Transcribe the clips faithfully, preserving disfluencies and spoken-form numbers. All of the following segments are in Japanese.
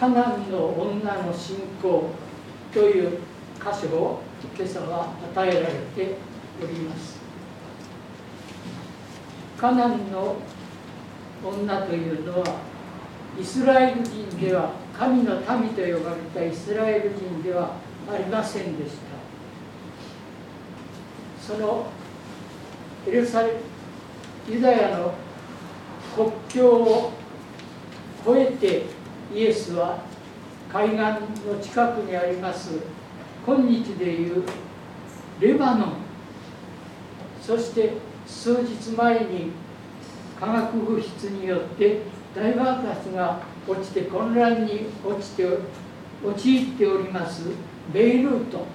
カナンの女の信仰という箇所を今朝は与えられております。カナンの女というのはイスラエル人では、神の民と呼ばれたイスラエル人ではありませんでした。そのエルサレユダヤの国境を越えてイエスは海岸の近くにあります今日でいうレバノン、そして数日前に化学物質によって大爆発が落ちて混乱に落ちて陥っておりますベイルート、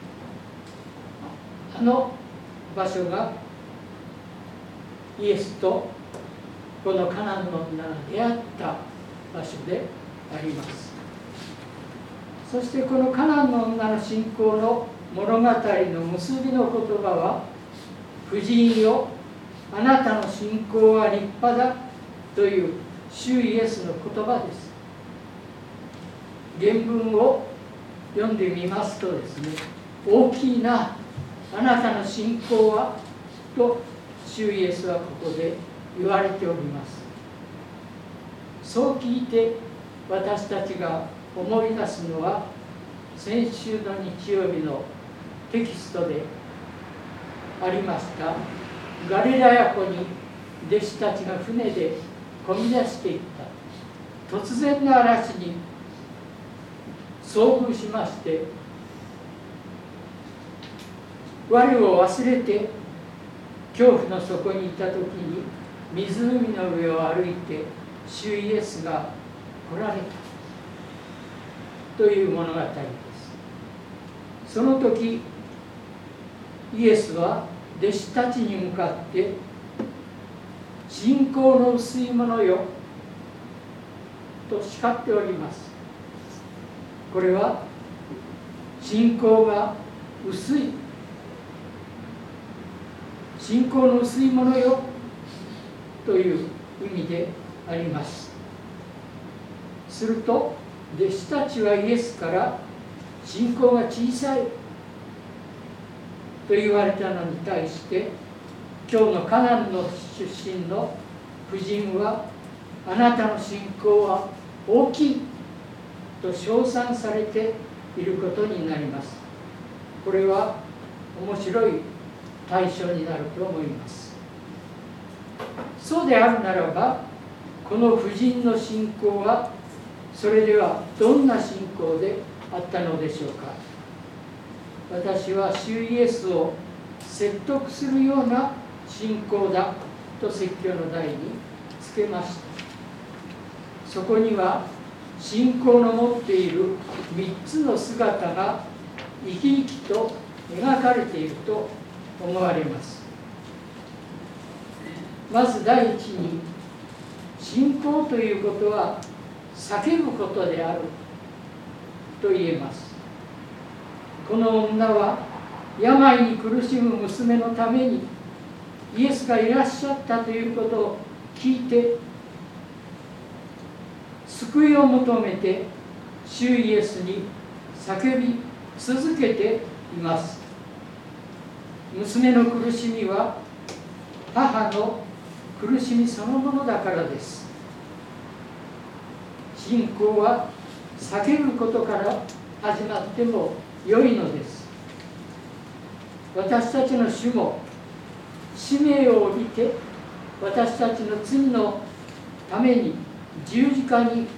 あの場所がイエスとこのカナンの女が出会った場所であります。そしてこのカナンの女の信仰の物語の結びの言葉は、婦人よ、あなたの信仰は立派だという主イエスの言葉です。原文を読んでみますとですね、大きいな、あなたの信仰はと主イエスはここで言われております。そう聞いて私たちが思い出すのは、先週の日曜日のテキストでありましたガリラヤ湖に弟子たちが船でこぎ出していった突然の嵐に遭遇しまして、我を忘れて恐怖の底にいた時に湖の上を歩いて主イエスが来られたという物語です。その時イエスは弟子たちに向かって「信仰の薄い者よ」と叱っております。これは信仰が薄い、信仰の薄い者よという意味であります。すると弟子たちはイエスから信仰が小さいと言われたのに対して、今日のカナンの出身の婦人はあなたの信仰は大きいと称賛されていることになります。これは面白い対象になると思います。そうであるならば、この婦人の信仰はそれではどんな信仰であったのでしょうか。私は主イエスを説得するような信仰だと説教の題につけました。そこには信仰の持っているみっつの姿が生き生きと描かれていると思われます。まず第一に、信仰ということは叫ぶことであると言えます。この女は病に苦しむ娘のためにイエスがいらっしゃったということを聞いて、救いを求めて主イエスに叫び続けています。娘の苦しみは母の苦しみそのものだからです。信仰は叫ぶことから始まっても良いのです。私たちの主も使命を帯びて私たちの罪のために十字架に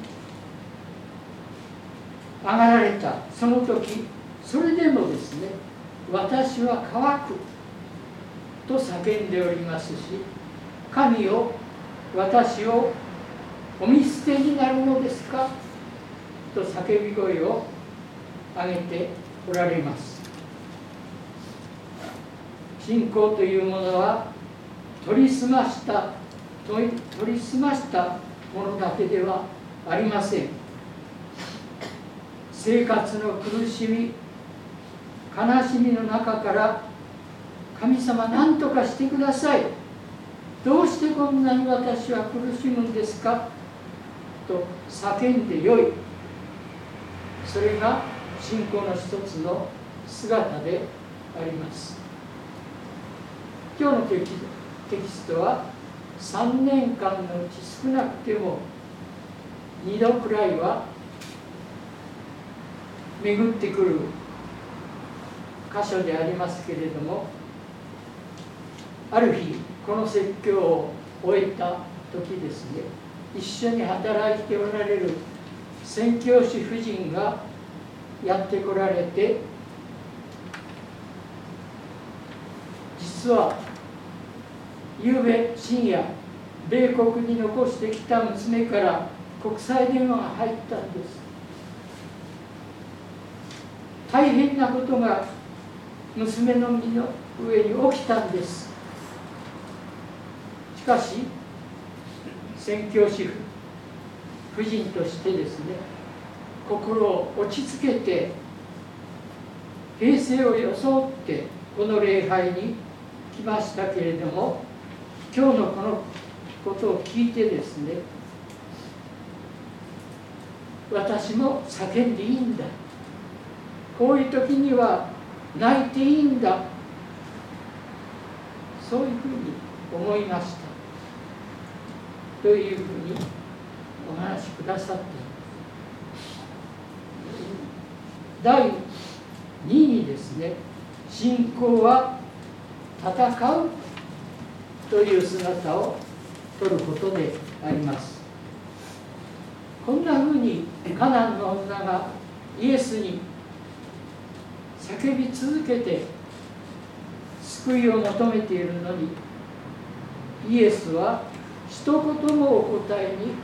上がられたその時、それでもですね、私は乾くと叫んでおりますし、神よ、私をお見捨てになるのですかと叫び声を上げておられます。信仰というものは取り澄ました取り、取り澄ましたものだけではありません。生活の苦しみ、悲しみの中から神様何とかしてください、どうしてこんなに私は苦しむんですかと叫んでよい、 それが信仰の一つの姿であります。今日のテキテキストはさんねんかんのうち少なくてもにどくらいは巡ってくる箇所でありますけれども、ある日この説教を終えた時ですね、一緒に働いておられる宣教師夫人がやってこられて、実はゆうべ深夜米国に残してきた娘から国際電話が入ったんです。大変なことが娘の身の上に起きたんです。しかし宣教師夫人としてですね、心を落ち着けて平静を装ってこの礼拝に来ましたけれども、今日のこのことを聞いてですね、私も叫んでいいんだ、こういう時には泣いていいんだ、そういうふうに思いましたというふうにお話しくださっています。だいににですね、信仰は戦うという姿を取ることであります。こんなふうにカナンの女がイエスに叫び続けて救いを求めているのに、イエスは一言もお答えに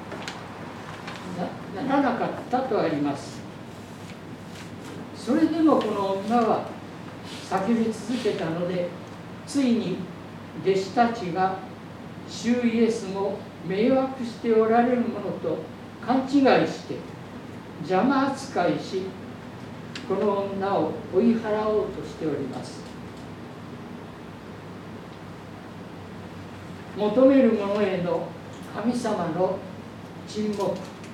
ならなかったとあります。それでもこの女は叫び続けたので、ついに弟子たちが主イエスも迷惑しておられるものと勘違いして邪魔扱いし、この女を追い払おうとしております。求める者への神様の沈黙。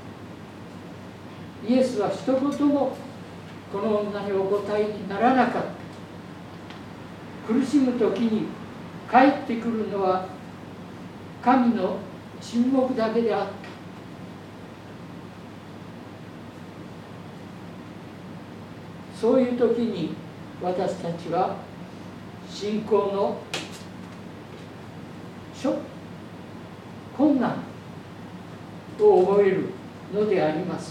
イエスは一言もこの女にお答えにならなかった。苦しむ時に帰ってくるのは神の沈黙だけであった。そういう時に私たちは信仰の困難を覚えるのであります。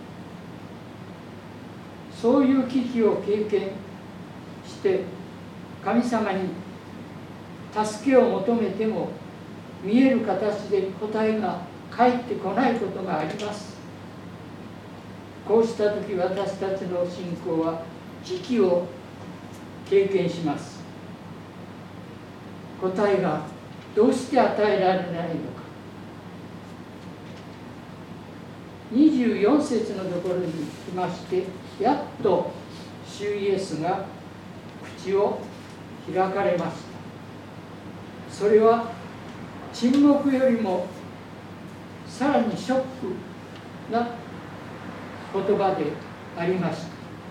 そういう危機を経験して神様に助けを求めても見える形で答えが返ってこないことがあります。こうした時、私たちの信仰は危機を経験します。答えがどうして与えられないのか。にじゅうよん節のところに来まして、やっと主イエスが口を開かれました。それは沈黙よりもさらにショックな言葉でありました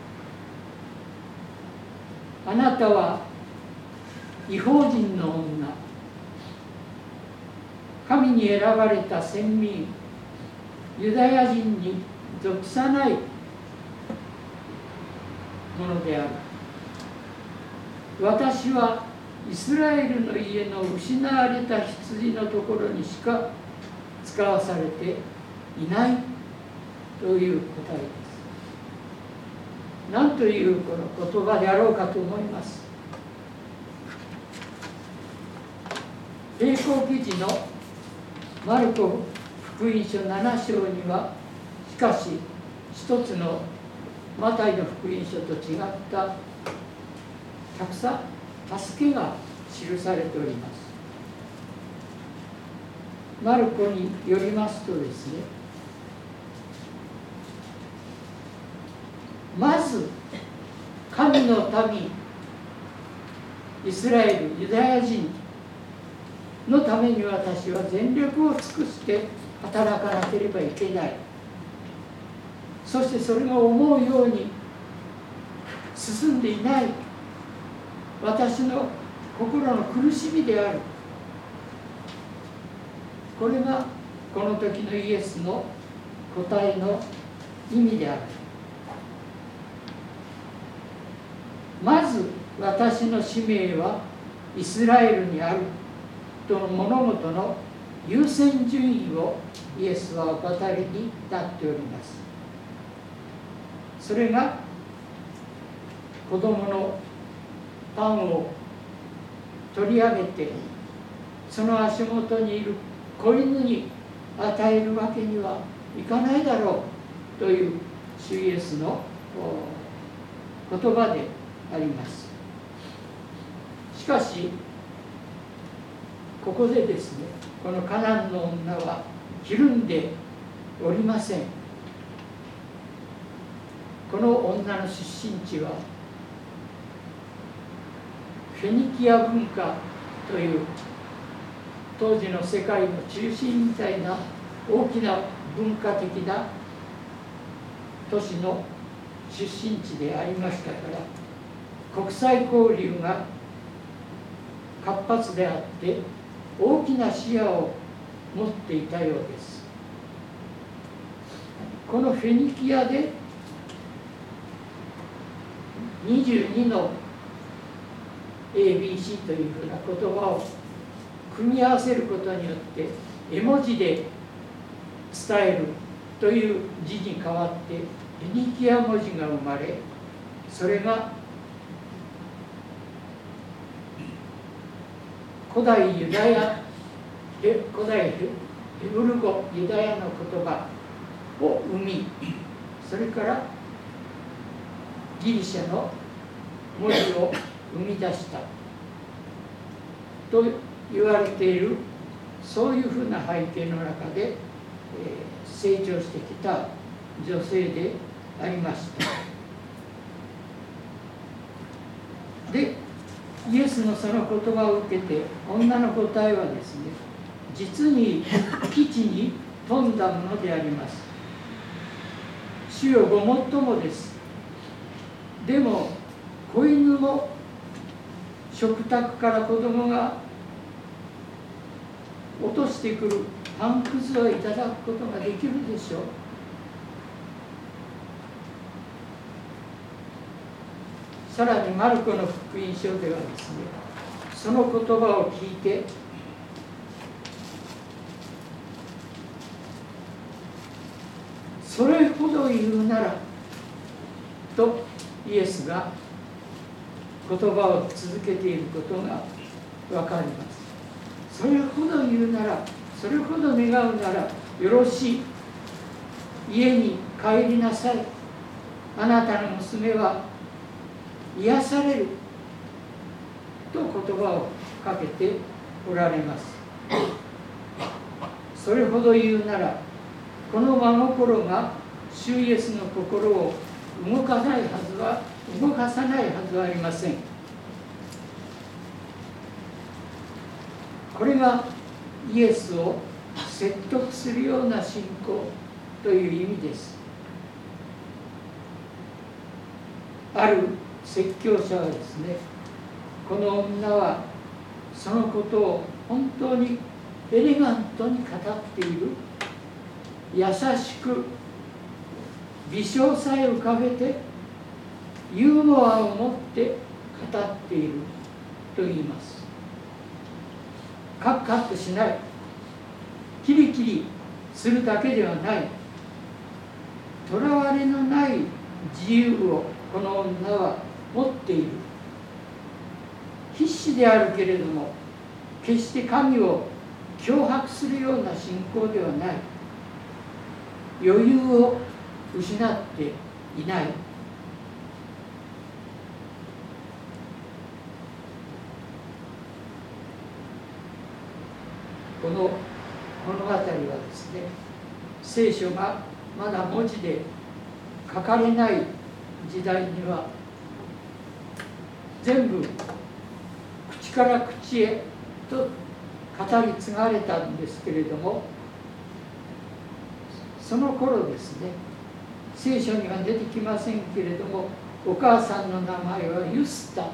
。あなたは異邦人の女、神に選ばれた選民、ユダヤ人に属さないものである。私はイスラエルの家の失われた羊のところにしか使わされていないという答えです。何というこの言葉であろうかと思います。栄光記事のマルコ福音書なな章には、しかし一つのマタイの福音書と違ったたくさん助けが記されております。マルコによりますとですね、まず神の民イスラエル、ユダヤ人のために私は全力を尽くして働かなければいけない。 そしてそれが思うように進んでいない私の心の苦しみである。これがこの時のイエスの答えの意味である。まず私の使命はイスラエルにあるとの物事の優先順位をイエスはお語りになっております。それが子供のパンを取り上げてその足元にいる子犬に与えるわけにはいかないだろうという主イエスの言葉であります。しかしここでですね、このカナンの女はひるんでおりません。この女の出身地はフェニキア文化という当時の世界の中心みたいな大きな文化的な都市の出身地でありましたから、国際交流が活発であって大きな視野を持っていたようです。このフェニキアでにじゅうにの エービーシー というふうな言葉を組み合わせることによって絵文字で伝えるという字に代わってフェニキア文字が生まれ、それが古代ユダヤ古代ヘブル語ユダヤの言葉を生み、それからギリシャの文字を生み出したと言われている、そういうふうな背景の中で、えー、成長してきた女性でありました。で、イエスのその言葉を受けて女の答えはですね、実に基地に富んだものであります。主よ、ごもっともです。でも子犬も食卓から子供が落としてくるパンくずをいただくことができるでしょう。さらにマルコの福音書ではですね、その言葉を聞いてそれほど言うならとイエスが言葉を続けていることが分かります。それほど言うなら、それほど願うならよろしい、家に帰りなさい、あなたの娘は癒されると言葉をかけておられます。それほど言うなら、この真心が主イエスの心を動かないはずは動かさないはずはありません。これがイエスを説得するような信仰という意味です。ある説教者はですね、この女はそのことを本当にエレガントに語っている、優しく微笑さえ浮かべてユーモアを持って語っていると言います。カッカッとしない、キリキリするだけではない、とらわれのない自由をこの女は持っている。必死であるけれども決して神を脅迫するような信仰ではない、余裕を失っていない。この物語はですね、聖書がまだ文字で書かれない時代には全部口から口へと語り継がれたんですけれども、その頃ですね、 聖書には出てきませんけれども、お母さんの名前はユスタ、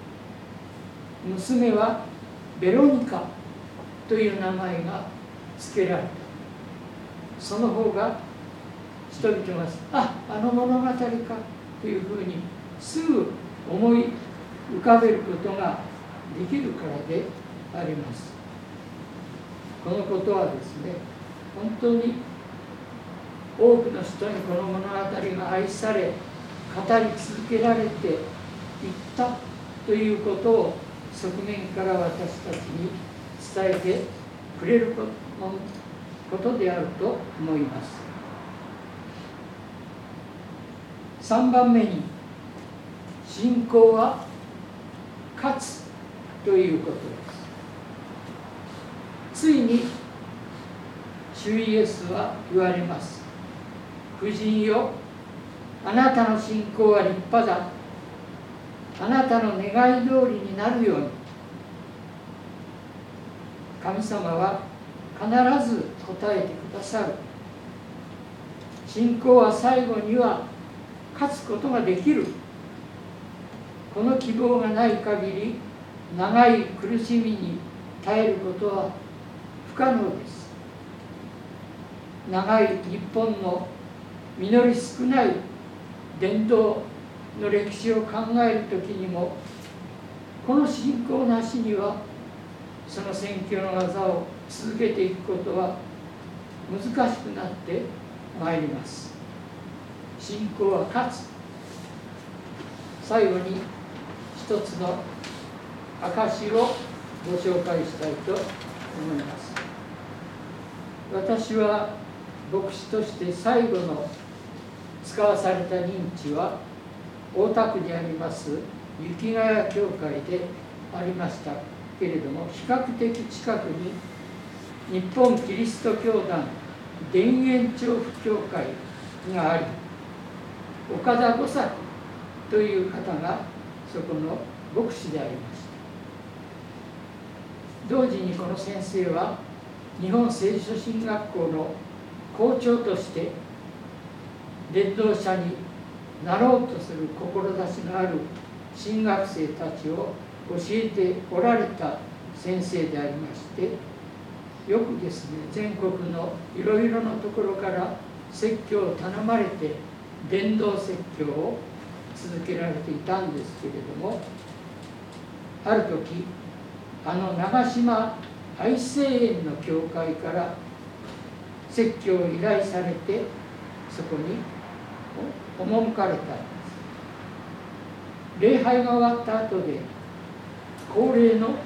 娘はベロニカという名前が付けられた。その方が人々がああの物語かというふうにすぐ思い浮かべることができるからであります。このことはですね、本当に多くの人にこの物語が愛され語り続けられていったということを側面から私たちに伝えてくれることであると思います。さんばんめに、信仰は勝つということです。ついに主イエスは言われます。婦人よ、あなたの信仰は立派だ。あなたの願い通りになるように。神様は必ず答えてくださる。信仰は最後には勝つことができる。この希望がない限り、長い苦しみに耐えることは不可能です。長い日本の実り少ない伝統の歴史を考えるときにも、この信仰なしにはその宣教の技を続けていくことは難しくなってまいります。信仰は勝つ。最後に一つの証をご紹介したいと思います。私は牧師として最後の使わされた任地は大田区にあります雪ヶ谷教会でありましたけれども、比較的近くに日本キリスト教団田園調布教会があり、岡田五作という方がそこの牧師でありました。同時にこの先生は日本聖書神学校の校長として伝道者になろうとする志のある神学生たちを教えておられた先生でありまして、よくですね、全国のいろいろなところから説教を頼まれて伝道説教を続けられていたんですけれども、ある時あの長島愛生園の教会から説教を依頼されて、そこに赴かれたんです。礼拝が終わった後で、高齢の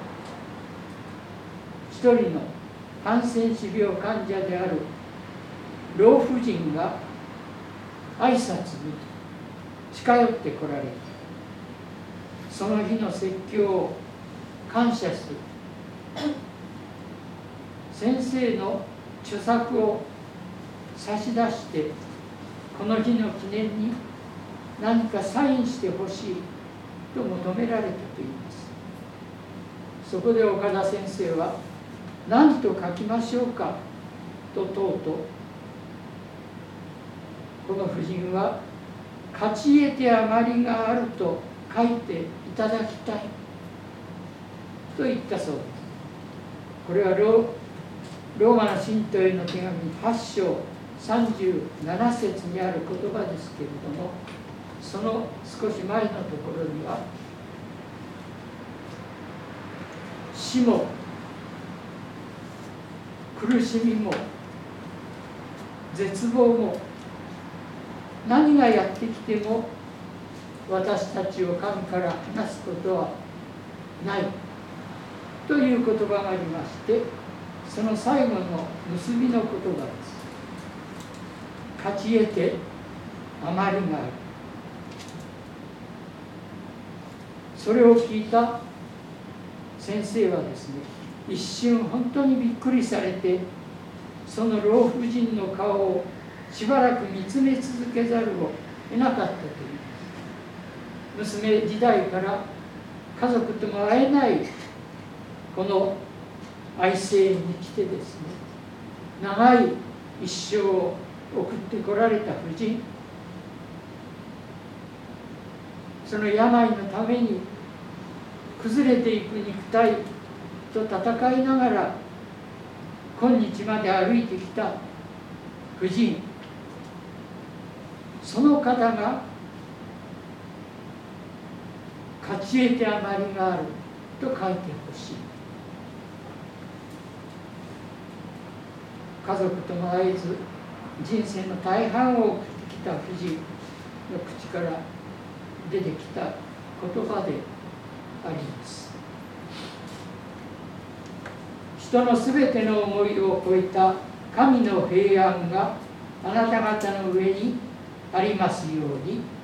一人のハンセン氏病患者である老婦人が挨拶に近寄ってこられ、その日の説教を感謝する。先生の著作を差し出して、この日の記念に何かサインしてほしいと求められたといいます。そこで岡田先生は何と書きましょうかと問うと、この婦人は勝ち得て余りがあると書いていただきたいと言ったそうです。これはローマの信徒への手紙はち章さんじゅうなな節にある言葉ですけれども、その少し前のところには、死も苦しみも絶望も何がやってきても私たちを神から離すことはないという言葉がありまして、その最後の結びの言葉です。勝ち得て余りがある。それを聞いた先生はですね、一瞬本当にびっくりされて、その老婦人の顔をしばらく見つめ続けざるを得なかったといいます。娘時代から家族とも会えないこの愛生園に来てですね、長い一生を送ってこられた婦人、 その病のために崩れていく肉体と戦いながら今日まで歩いてきた婦人、その方が勝ち得て余りがあると書いてほしい。家族とも会えず人生の大半を送ってきた婦人の口から出てきた言葉であります。人のすべての思いを超えた神の平安があなた方の上にありますように。